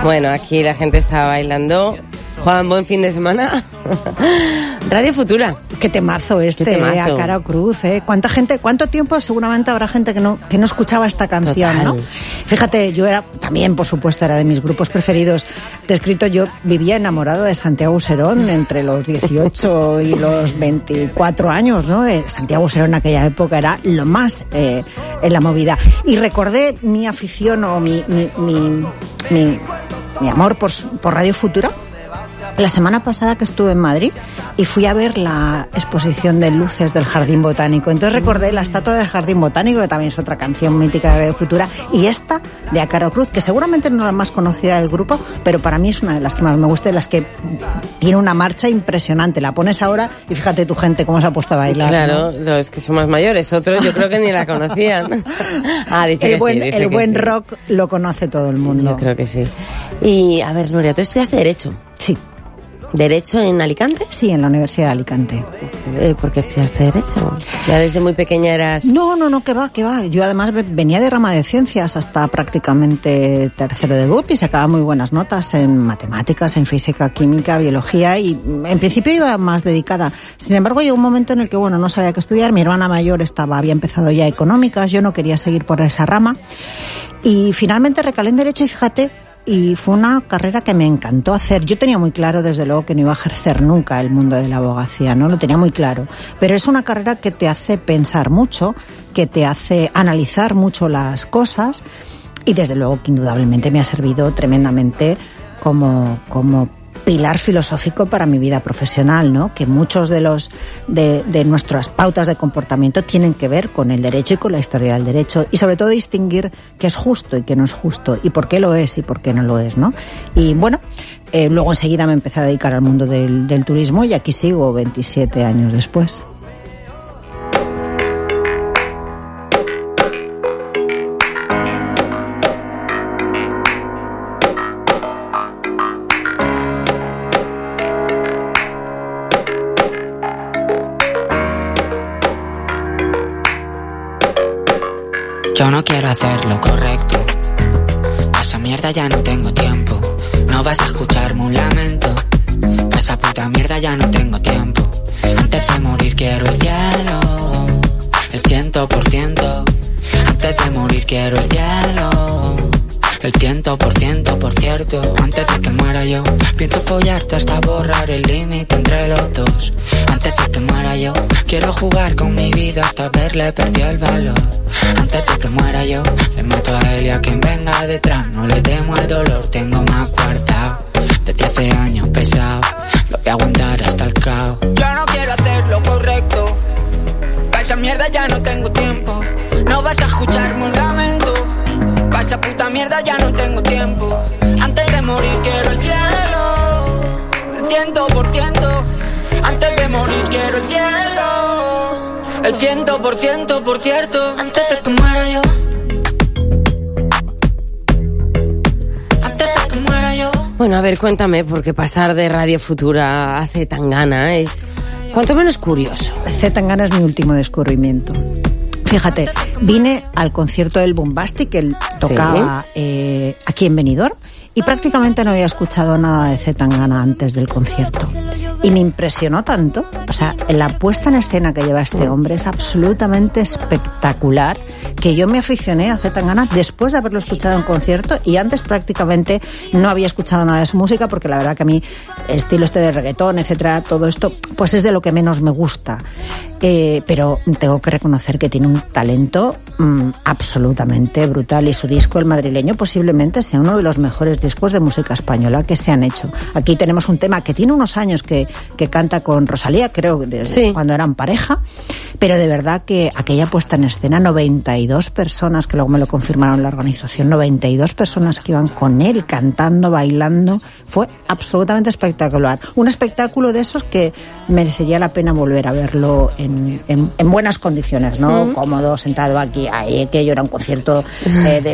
Bueno, aquí la gente está bailando. Juan, buen fin de semana. Radio Futura. Qué temazo este, a cara o cruz, ¿Cuánta gente, cuánto tiempo? Seguramente habrá gente que no escuchaba esta canción, total, ¿no? Fíjate, yo era, también por supuesto, era de mis grupos preferidos. Te he escrito, yo vivía enamorada de Santiago Serón entre los 18 y los 24 años, ¿no? Santiago Serón en aquella época era lo más en la movida. Y recordé mi afición o mi amor por Radio Futura la semana pasada que estuve en Madrid y fui a ver la exposición de luces del Jardín Botánico. Entonces recordé la estatua del Jardín Botánico, que también es otra canción mítica de Radio Futura, y esta de A Cara o Cruz, que seguramente no es la más conocida del grupo, pero para mí es una de las que más me gusta, de las que tiene una marcha impresionante. La pones ahora y fíjate tu gente cómo se ha puesto a bailar. Claro, ¿no? Los que son más mayores, otros yo creo que ni la conocían. El buen rock lo conoce todo el mundo. Yo creo que sí. Y a ver, Nuria, ¿tú estudiaste Derecho? Sí. ¿Derecho en Alicante? Sí, en la Universidad de Alicante. ¿Por qué estudiaste Derecho? ¿Ya desde muy pequeña eras...? No, que va. Yo además venía de rama de ciencias hasta prácticamente tercero de BUP y sacaba muy buenas notas en matemáticas, en física, química, biología y en principio iba más dedicada. Sin embargo, llegó un momento en el que, no sabía qué estudiar. Mi hermana mayor había empezado ya económicas, yo no quería seguir por esa rama y finalmente recalé en Derecho y fíjate... Y fue una carrera que me encantó hacer. Yo tenía muy claro, desde luego, que no iba a ejercer nunca el mundo de la abogacía, ¿no? Lo tenía muy claro. Pero es una carrera que te hace pensar mucho, que te hace analizar mucho las cosas y, desde luego, que indudablemente me ha servido tremendamente como pilar filosófico para mi vida profesional, ¿no? Que muchos de nuestras pautas de comportamiento tienen que ver con el derecho y con la historia del derecho y sobre todo distinguir qué es justo y qué no es justo y por qué lo es y por qué no lo es, ¿no? Y luego enseguida me empecé a dedicar al mundo del turismo y aquí sigo 27 años después. Yo no quiero hacer lo correcto. Pa' esa mierda ya no tengo tiempo. No vas a escucharme un lamento. Pa' esa puta mierda ya no tengo tiempo. Antes de morir quiero el cielo, el 100%. Antes de morir quiero el cielo, el 100%, por cierto. Antes de que muera yo, pienso follarte hasta borrar el límite entre los dos. Antes de que muera yo, quiero jugar con mi vida hasta verle perdió el valor. Antes de que muera yo, le mato a él y a quien venga detrás. No le temo al dolor, tengo más guardado. Desde hace años pesado, lo voy a aguantar hasta el caos. Yo no quiero hacer lo correcto. Pa' esa mierda ya no tengo tiempo. No vas a escucharme un lamento. Pa' esa puta mierda ya no tengo tiempo. Antes de morir quiero el cielo, el 100%. Antes de morir quiero el cielo, el 100%, por cierto. Antes de que muera yo, antes de que muera yo. Bueno, a ver, cuéntame, porque pasar de Radio Futura a Zetangana es cuanto menos curioso. Zetangana es mi último descubrimiento. Fíjate, vine al concierto del Bombastic, que él tocaba aquí en Benidorm, y prácticamente no había escuchado nada de Zetangana antes del concierto. Y me impresionó tanto, o sea, la puesta en escena que lleva este hombre es absolutamente espectacular, que yo me aficioné a Zetangana después de haberlo escuchado en concierto y antes prácticamente no había escuchado nada de su música porque la verdad que a mí el estilo de reggaetón, etcétera, todo esto, pues es de lo que menos me gusta. Pero tengo que reconocer que tiene un talento absolutamente brutal y su disco, El Madrileño, posiblemente sea uno de los mejores discos de música española que se han hecho. Aquí tenemos un tema que tiene unos años que canta con Rosalía, creo, desde cuando eran pareja, pero de verdad que aquella puesta en escena, 92 personas, que luego me lo confirmaron la organización, 92 personas que iban con él cantando, bailando, fue absolutamente espectacular. Un espectáculo de esos que merecería la pena volver a verlo en buenas condiciones, ¿no? Cómodo, sentado aquí, ahí, que yo era un concierto de